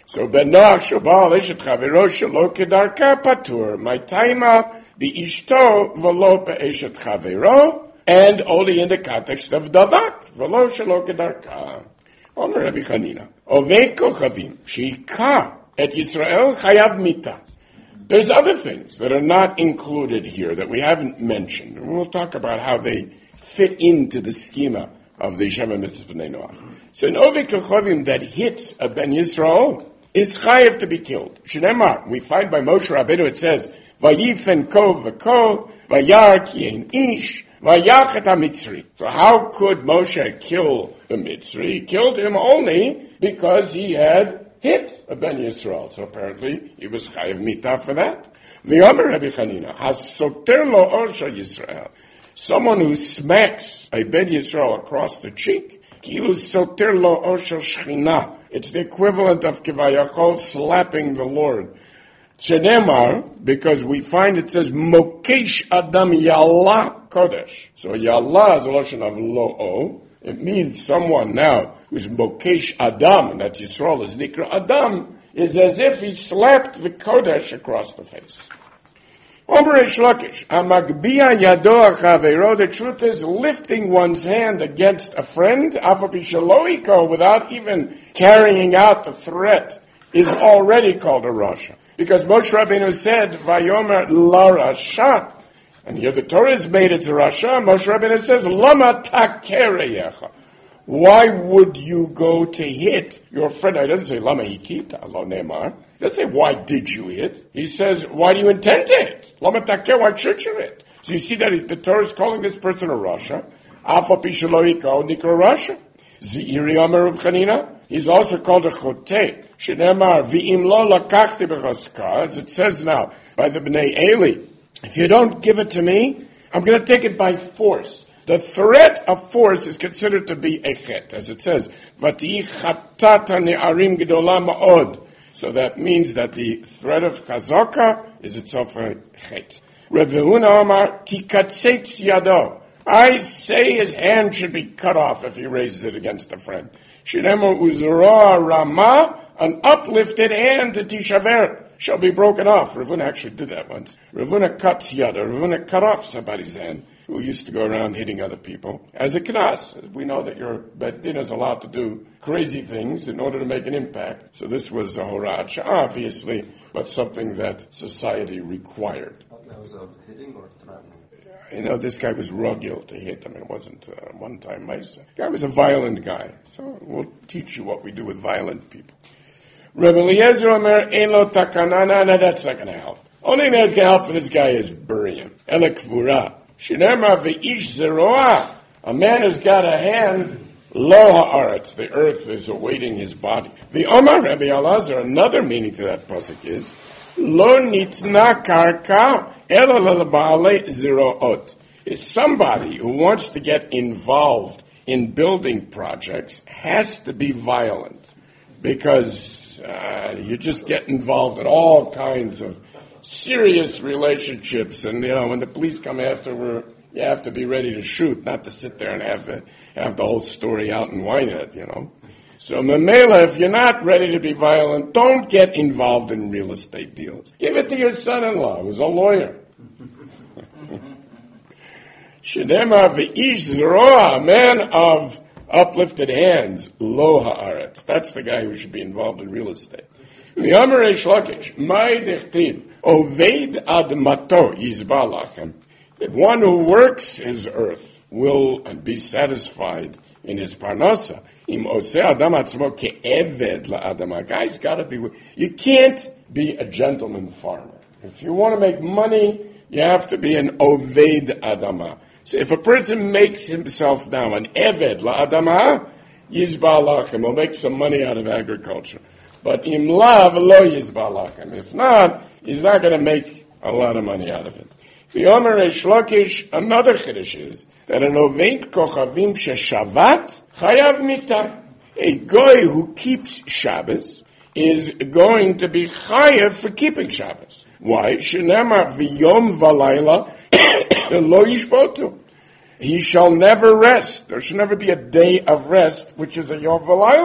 So ben Noach shobal eshet chavero shelo kedarka patur. My taima beishto v'lo be'eshet chavero, and only in the context of davak v'lo shelo kedarka. Omer Rabbi Chanina, oved kochavim sheika et Yisrael chayav mita. There's other things that are not included here that we haven't mentioned. And we'll talk about how they fit into the schema of the Sheva Mitzvah B'nai Noach. So an oved kochavim that hits a Ben Yisrael is chayav to be killed. Shneimar, we find by Moshe Rabbeinu it says, Vayifen kol v'kol, vayar ki ein ish, vayachet ha-Mitzri. So how could Moshe kill the Mitzri? He killed him only because he had hit a Ben Yisrael. So apparently he was chayav mita for that. V'yomer Rabbi Chanina, ha-soter lo orsha Yisrael. Someone who smacks a Ben Yisrael across the cheek, kilu soter lo orsha shchina. It's the equivalent of Kivayachol slapping the Lord. Shenemar, because we find it says, Mokesh Adam Yallah Kodesh. So Yallah is a lotion of Lo'o. It means someone now who's Mokesh Adam, and that Yisrael is Nikra Adam, is as if he slapped the Kodesh across the face. Omer Shlokish, Amagbia Yado Chavero, the truth is lifting one's hand against a friend, Afapishaloiko, without even carrying out the threat, is already called a Rasha. Because Moshe Rabbeinu said, Vayomer la Rasha, and here the Torah is made it to Rasha, Moshe Rabbeinu says, Lama takereyecha. Why would you go to hit your friend? He doesn't say, Lama hikita, lo ne'mar. He doesn't say, why did you hit? He says, why do you intend to hit? Lama taker, why should you hit? So you see that the Torah is calling this person a Rasha. Afa pishalohiko, nikra Rasha. Z'iri Omer Reb Chanina. He's also called a Chotei. Shenemar, v'im lo lakachti b'chaska. As it says now, by the Bnei Eli, if you don't give it to me, I'm going to take it by force. The threat of force is considered to be a chet, as it says, V'ti'i chatata ne'arim gedola ma'od. So that means that the threat of chazaka is itself a chet. Reb Yehuda Omar, tikatzetz yado. I say his hand should be cut off if he raises it against a friend. Shiremo uzroa rama, an uplifted hand to tishaver shall be broken off. Rav Huna actually did that once. Rav Huna cuts yada. Rav Huna cut off somebody's hand who used to go around hitting other people as a knas. We know that your Bet Din is allowed to do crazy things in order to make an impact. So this was a horat, obviously, but something that society required. That was of hitting or threatening? You know, this guy was rugged to hit. I mean, it wasn't one-time Maisa. The guy was a violent guy. So we'll teach you what we do with violent people. Rebbe Eliezer Omer, Elo takanana, now that's not going to help. Only thing that's going to help for this guy is bury him. Ele kvura. Shinemar ve'ish zeroah. A man who's got a hand, lo ha'aretz. The earth is awaiting his body. The Omar Rebbe Elazar, another meaning to that pasuk is, lo nitna karka, elo lelabale zeroot. It's somebody who wants to get involved in building projects has to be violent. Because you just get involved in all kinds of serious relationships, and when the police come after, you have to be ready to shoot, not to sit there and have the whole story out and whine it, So Mamela, if you're not ready to be violent, don't get involved in real estate deals. Give it to your son-in-law, who's a lawyer. Shedema v'ish zeroah, a man of uplifted hands, lo haaretz. That's the guy who should be involved in real estate. The Amar Reish Lakish, my dechtiv, oved admato yizba lachem. That one who works his earth will be satisfied in his parnasa. Im oseh adam atzmo ke'eved la'adama. Guy's got to be. You can't be a gentleman farmer. If you want to make money, you have to be an oved adama. So if a person makes himself now an eved la'adama, yizba lachem, will make some money out of agriculture. But im lav lo yizba lachem. If not, he's not going to make a lot of money out of it. The Omer Reish Lakish, another chiddush is that an oved kochavim sheshavat chayav mita. A guy who keeps Shabbos is going to be chayav for keeping Shabbos. Why? Shenema v'yom v'layla lo yishbotu. He shall never rest. There should never be a day of rest, which is a yom v'layla.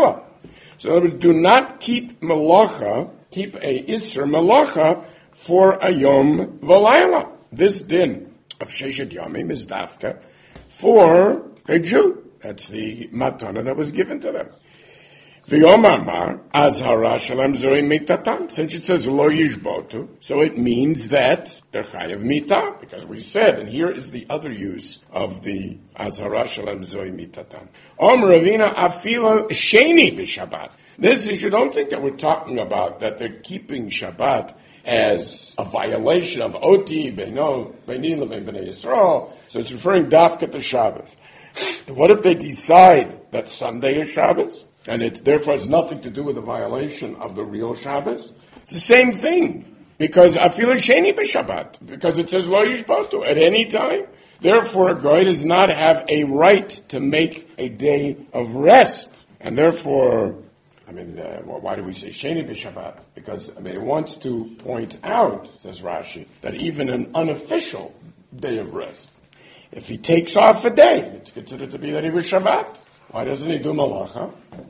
So in other words, do not keep melacha, keep a Isser melacha for a Yom V'Layla. This din of Sheshet Yomim is dafka for a Jew. That's the matana that was given to them. V'yomar azhara shalem zoy mitatan. Since it says lo yishbotu, so it means that they're chayav mitah, because we said, and here is the other use of the azhara shalem zoy mitatan. Om ravina afilo sheni b'Shabbat. This is, you don't think that we're talking about that they're keeping Shabbat as a violation of Oti, Beino, Beini Levin, Bnei Yisrael. So it's referring dafka to Shabbos. What if they decide that Sunday is Shabbos? And it therefore has nothing to do with the violation of the real Shabbos? It's the same thing. Because Afilu Sheni b'Shabbat. Because it says Lo Yishbotu at any time. Therefore, a guy does not have a right to make a day of rest. And therefore, why do we say Sheni b'Shabbat? Because, it wants to point out, says Rashi, that even an unofficial day of rest, if he takes off a day, it's considered to be that he was Shabbat. Why doesn't he do Malacha?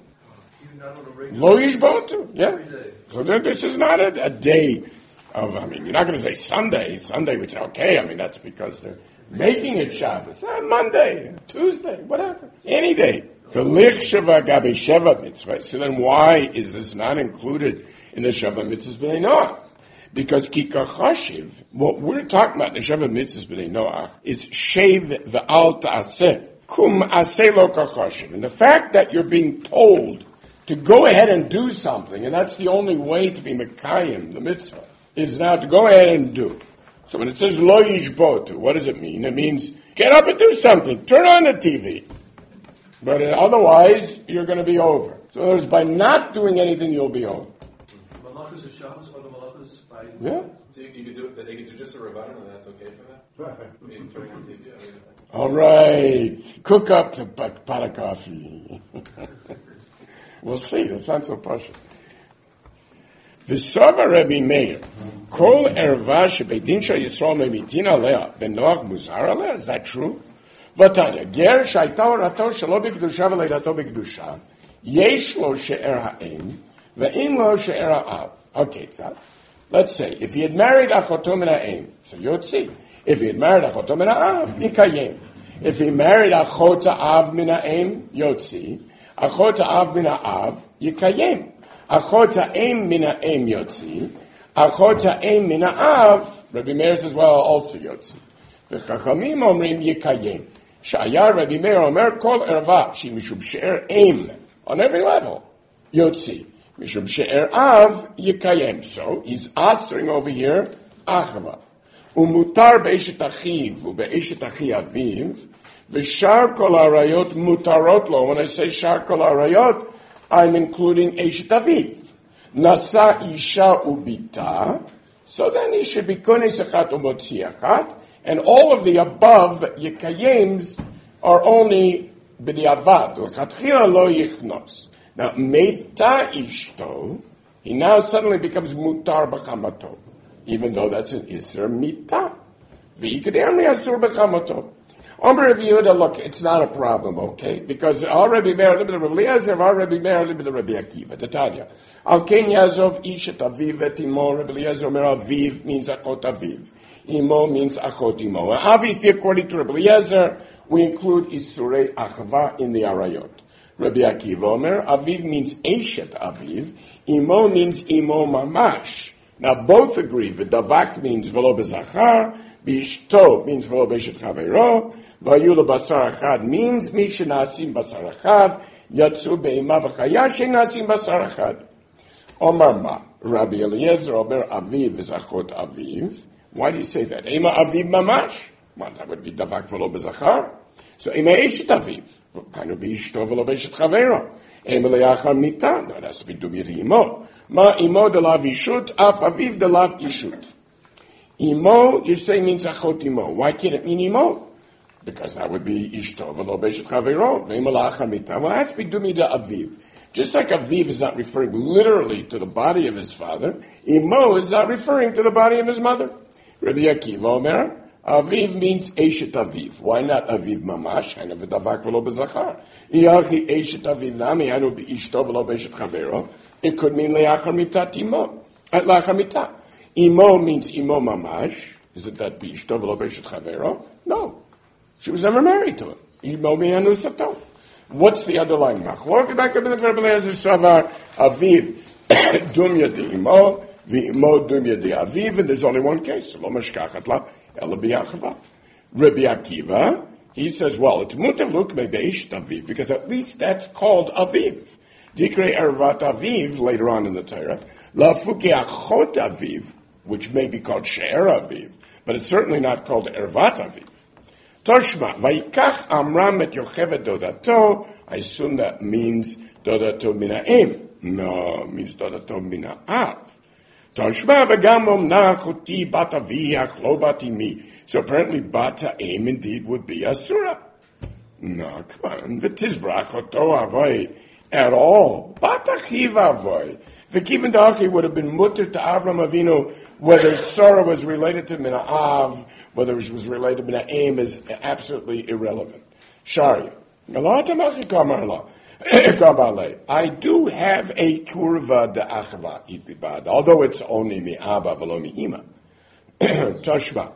Lo Yishbotu, yeah. So this is not a day of, you're not going to say Sunday. Sunday would say, okay, that's because they're making it Shabbos. Monday, Tuesday, whatever. Any day. So then why is this not included in the Sheva Mitzvahs B'nai Noach? Because Kika Chashiv, what we're talking about in the Sheva Mitzvahs B'nai Noach is Shev Ve'al Ta'aseh. Kum Aseh Lo Kachashiv. And the fact that you're being told to go ahead and do something, and that's the only way to be Mekayim, the mitzvah, is now to go ahead and do. So when it says Lo Yishbotu, what does it mean? It means get up and do something. Turn on the TV. But otherwise, you're going to be over. So there's by not doing anything, you'll be over. Malachas is Shabbos, or the malachas by... Yeah. So you could do they could do just a Rabbanan, and that's okay for that? Turning on TV? All right. Cook up the pot of coffee. We'll see. That's not so partial. V'sava Rabbi Meir, kol erva shebeidin shel Yisrael memitin alea ben Noach muzar alea. Is that true? V'tanya, ger shayta orato shelo b'kedusha v'leidato b'kedusha, yesh lo she'er ha'em, ve'im lo she'er ha'av. Okay, so let's say, if he had married achoto min ha'em, so yotzi. If he had married achoto min ha'av, yikayem. If he married achot ha'av min ha'em, yotzi. Achot ha'av min ha'av, yikayem. Achot ha'em min ha'em, yotzi. Achot ha'em min ha'av, Rabbi Meir says, well, also yotzi. V'chachamim omrim yikayem. Shaya Rabbi Meir Omer kol erva she mishum she'er aim on every level. Yotzi mishum she'er av yikayem. So he's answering over here achava. Umutar be'eshet achiv u'be'eshet achi aviv v'shar kol arayot mutarot lo. When I say shar kol arayot, I'm including eshet aviv. Nasa isha ubita. So then he should be kones achat umotzi achat. And all of the above yikayems are only b'diavad. L'chatchila lo yichnos. Now, meta ishto, he now suddenly becomes mutar b'chamato, even though that's an iser mita. V'ikadem yasur b'chamato. Omer Rabbi Yehuda, look, it's not a problem, okay? Because already there, a little bit of Rabbi Eliezer, already there, a little bit of Rabbi Akiva, the Tanya. Al ken yazov ishet aviv et imo, Rabbi Eliezer Omer aviv means akot aviv. Imo means achot imo. And obviously, according to Rabbi Eliezer, we include isurei achava in the arayot. Rabbi Akiva Omer, aviv means eshet aviv. Imo means imo mamash. Now, both agree. V'davak means v'lo bezachar. B'ishto means v'lo b'eshet chaveiro. V'ayu basar achad means mi shenasim basar achad. Yatsu be'ima v'chaya shenasim basar achad. Omar ma. Rabbi Eliezer Omer, aviv is achot aviv. Why do you say that? Ema aviv mamash. Well, that would be davak v'lo bezachar. So ema eshet aviv. Kanu b'ishto v'lo b'eshet chaveiro. Ema le'achar mita. No, that's b'dumir imo. Ma imo de lav ishut, af aviv de lav ishut. Imo, you say means achot imo. Why can't it mean imo? Because that would be ishto v'lo b'eshet chaveiro. Ema le'achar mita. Well, that's b'dumir de aviv. Just like aviv is not referring literally to the body of his father, imo is not referring to the body of his mother. Rabbi Akiva Omer, Aviv means Eshet Aviv. Why not Aviv Mamash? Hainu v'davak v'lo b'zachar. Iyachi Eshet Aviv nami, hainu b'ishto v'lo b'eshet chavero. It could mean le'achar mitat imo. Le'achar mitah. Imo means Imo Mamash. Is it that b'ishto v'lo b'eshet chavero? No. She was never married to him. Imo mi'anu sato. What's the underlying machlok? Back up in the Rebbe Eliezer Savar, Aviv, Dumya de Imo, V'imo Dumya de Aviv, and there's only one case. Lo mashkachat la, ela b'yachava. Rabbi Akiva, he says, well, it's mutar lukme be'eshet Aviv, because at least that's called Aviv. Dikrei ervat Aviv, later on in the Torah, la fuki achot Aviv, which may be called she'er Aviv, but it's certainly not called ervat Aviv. Toshma, Vaikach Amram et Yochevet Dodato. I assume that means Dodato Mina'im. No, it means Dodato Mina'av. Toshma v'gam omna chuti bata v'yach lo bati mi. So apparently bata aim indeed would be Asura. No, come on. V'tizbrach oto avoy at all. Bata chiva avoy. V'kiven da'achi would have been mutter to Avram Avinu whether Sarah was related to Mina'av, whether it was related to Mina'im is absolutely irrelevant. Shari. I do have a kurva de achava itibad, although it's only mi'aba v'lo mi'ima. Tashma.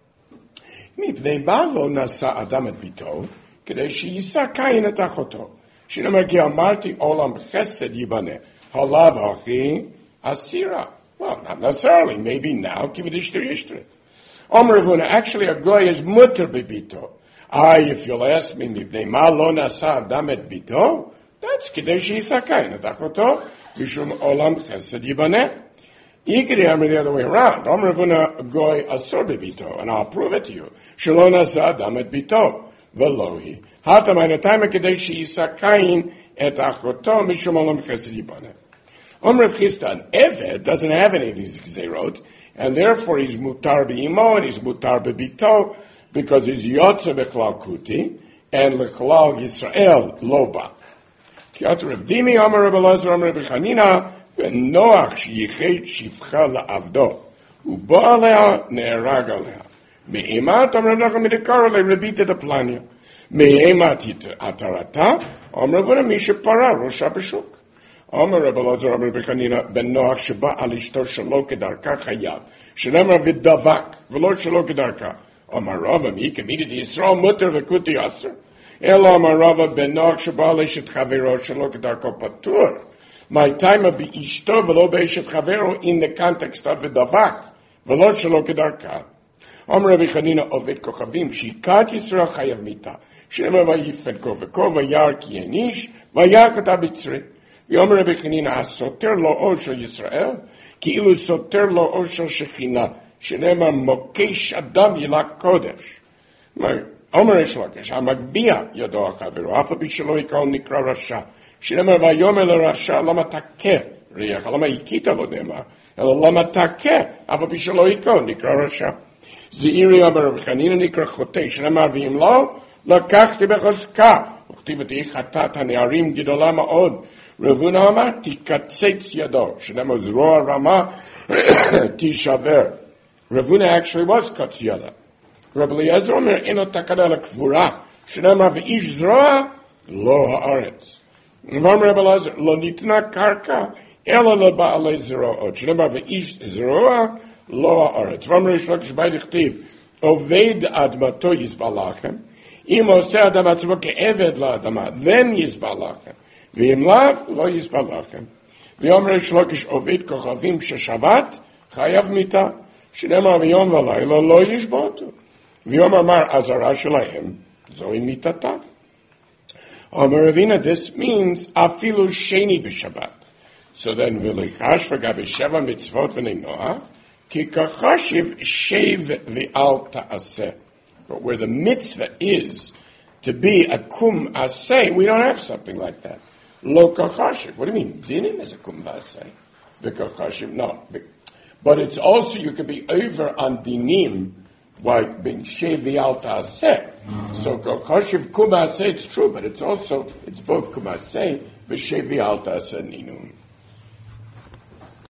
Mipnei balo nasa adam et bito, kedei sheyisa kain et achoto. Shenemer ki amarti olam chesed yibane. Halav achi asira. Well, not necessarily. Maybe now. Kivadishter yishter. Ravuna, actually a goy is mutter bebito. If you'll ask me, mipnei ma lo nasa adam et bito, that's kedei sheyisa kain et achoto, mishum olam chesed yibane. Ikri amri the other way around. Ravuna, a goy asur bebito, and I'll prove it to you. Shelo nasa adam et bito, velohi. Hatam einatayma kedei sheyisa kain et achoto, mishum olam chesed yibane. Rav Chisda, an Eved doesn't have any of these gzerot, and therefore he's mutar be'imo and he's mutar be'bito, because he's yotze bechlal kuti, and lechlal Yisrael loba. Kiyat Rav Dimi, Amar Rav Elazar, Amar Rav Chanina, v'noach sheyichet shifcha la'avdo, u'ba alea ne'erag alea. Me'emat, Amar Rav Nachman midekar alei rebita de planya. Me'emat atarata, Amar Rav Huna mishe para, rosha b'shuk. Amar Rabbi Elazar, Amar Rabbi Chanina, ben Noach sheba al ishto shelo kedarka chayav. Shenemar v'davak, v'lo shelo kedarka. Amar Rava, mi kemidi Yisrael muter v'kuti aser. Elo Amar Rava, ben Noach sheba al ishet chavero shelo kedarka patur. My time of ishto v'lo be'ishet chavero in the context of v'davak, v'lo shelo kedarka. Amar Rabbi Chanina, ovet kochavim, shikat Yisrael chayav mita. Shenemar v'yifed ko v'ko v'yar ki yenish, v'yar kata b'tzri. Yomer Rabbi Chanina, soter lo ol shel Yisrael, ki ilu soter lo ol shel Shechina, shenema mokesh adam yilak kodesh. Omer Reish Lakish, hamagbiya yado achavero, afa bishelo yikol nikra rasha, shenema vayomer le rasha lama takeh, riach, lama yikita lo nema, elo lama takeh, afa bishelo yikol nikra rasha. Zeiri Omer Rabbi Chanina nikra chote, shenema v'im lo, lakachti bechozka, וכתיבתי חטאת הנערים גדולה מאוד. רב הונא אמר, תקצץ ידו, שנאמר זרוע רמה תישבר. Rav Huna actually was Katsiyada. Rabbi Eliezer Omer, eno takada lekvura, שנאמר ואיש זרוע לא הארץ. ואומר רבי אלעזר, לא ניתנה קרקע, אלא לבעלי זרועות. שנאמר ואיש זרוע לא הארץ. ואומר ריש לקיש בית לכתיב, עובד אדמתו יסבל לכם, אם עושה אדם עצמו כעבד לאדמה, then יסבל לכם. ואם לאו, לא יסבל לכם. ואומר ריש לקיש עובד כוכבים ששבת, חייב מיתה. שנאמר ויום ולילה לא ישבותו. ויום אמר עזרה שלהם, זוהי מיתתה. Omer Ravina, this means afilu sheni b'Shabbat. So then, v'lichash v'gabe sheva mitzvot v'nei Noach, ki kachashiv shev v'al ta'aseh. But where the mitzvah is to be a kum aseh, we don't have something like that. Lo kachashiv. What do you mean? Dinim is a kum aseh. The kachashiv, no. But it's also, you could be over on dinim, by being shevi alta aseh. So chashiv kumase, it's true, but it's both kumase v'shevi alta aseh ninun.